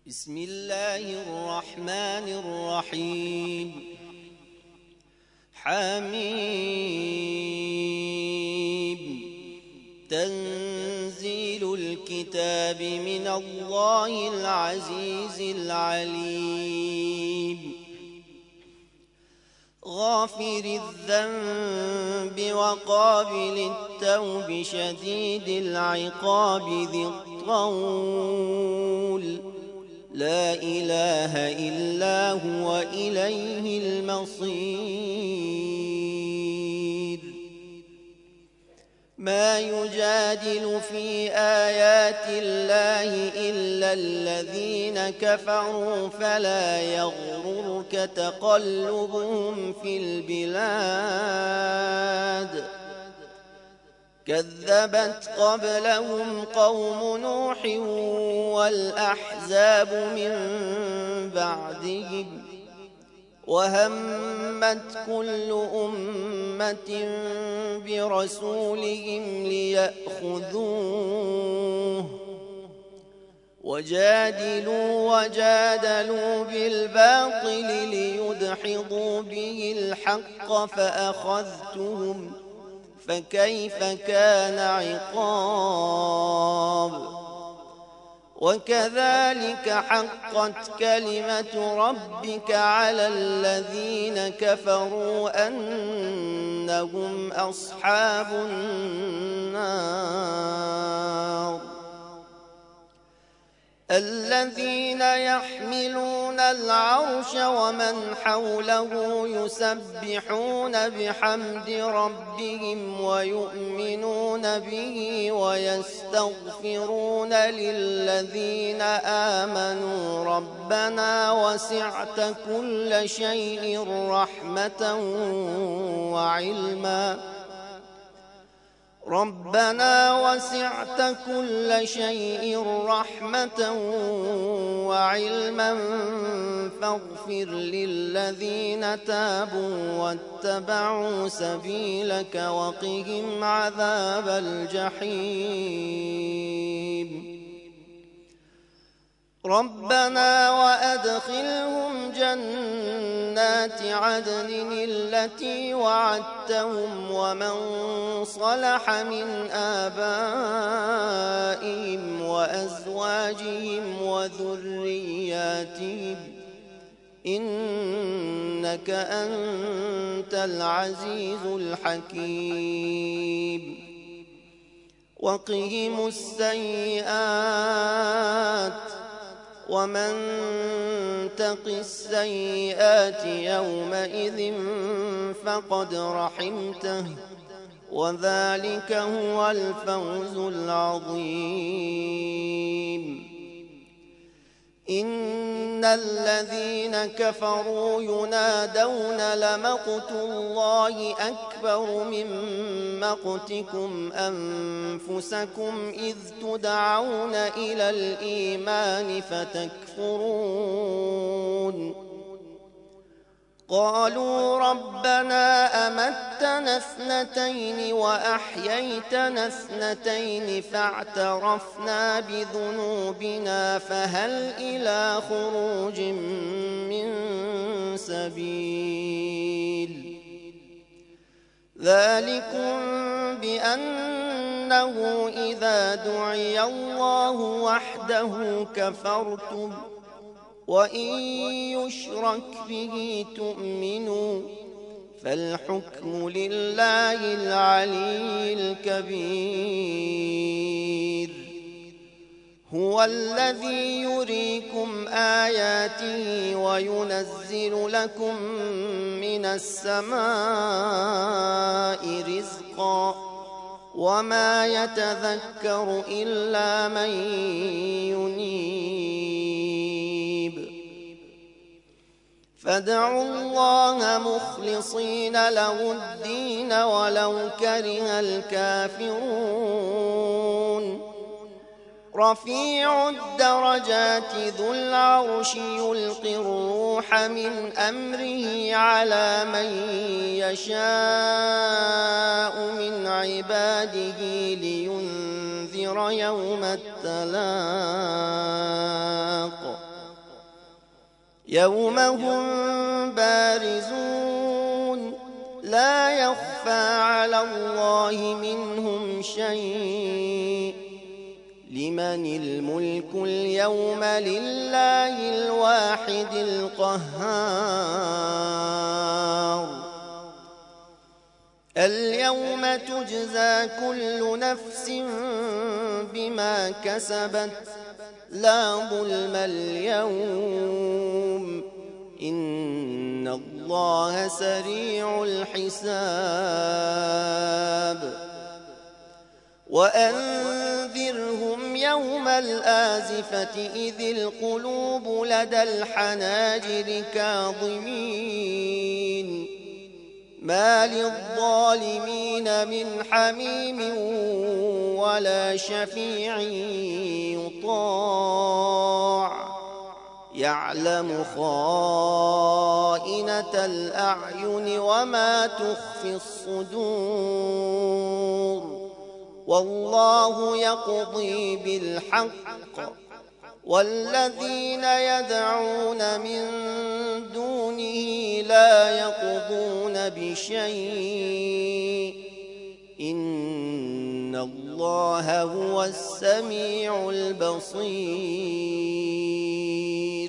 بسم الله الرحمن الرحيم. حميم. تنزيل الكتاب من الله العزيز العليم. غافر الذنب وقابل التوب شديد العقاب ذي الطول لا إله إلا هو إليه المصير. ما يجادل في آيات الله إلا الذين كفروا فلا يغررك تقلبهم في البلاد. كذبت قبلهم قوم نوح والأحزاب من بعدهم وهمت كل أمة برسولهم ليأخذوه وجادلوا بالباطل ليدحضوا به الحق فأخذتهم فكيف كان عقاب. وكذلك حقت كلمة ربك على الذين كفروا أنهم أصحاب النار. الذين يحملون العرش ومن حوله يسبحون بحمد ربهم ويؤمنون به ويستغفرون للذين آمنوا ربنا وسعت كل شيء رحمة وعلما. ربنا وسعت كل شيء رحمة وعلما فاغفر للذين تابوا واتبعوا سبيلك وقهم عذاب الجحيم. ربنا وأدخلهم جنات عدن التي وعدتهم ومن صلح من آبائهم وأزواجهم وذرياتهم إنك أنت العزيز الحكيم. وقهم السيئات ومن تق السيئات يومئذ فقد رحمته وذلك هو الفوز العظيم. إن الذين كفروا ينادون لمقت الله أكبر من مقتكم أنفسكم إذ تدعون إلى الإيمان فتكفرون. قالوا ربنا أمتنا اثنتين وأحييتنا اثنتين فاعترفنا بذنوبنا فهل إلى خروج من سبيل. ذلكم بأنه إذا دعي الله وحده كفرتم وإن يشرك به تؤمنوا فالحكم لله العلي الكبير. هو الذي يريكم آياته وينزل لكم من السماء رزقا وما يتذكر إلا من ينيب. فادعوا الله مخلصين له الدين ولو كره الكافرون. رفيع الدرجات ذو العرش يلقي الروح من أمره على من يشاء من عباده لينذر يوم التلاق يوم هم بارزون لا يخفى على الله منهم شيء لمن الملك اليوم لله الواحد القهار اليوم تجزى كل نفس بما كسبت لا ظلم اليوم إن الله سريع الحساب وأنذرهم يوم الآزفة إذ القلوب لدى الحناجر كاظمين ما للظالمين من حميم ولا شفيع يطاع يعلم خائنة الأعين وما تخفي الصدور والله يقضي بالحق والذين يدعون من دونه لا يقضون بشيء إن الله هو السميع البصير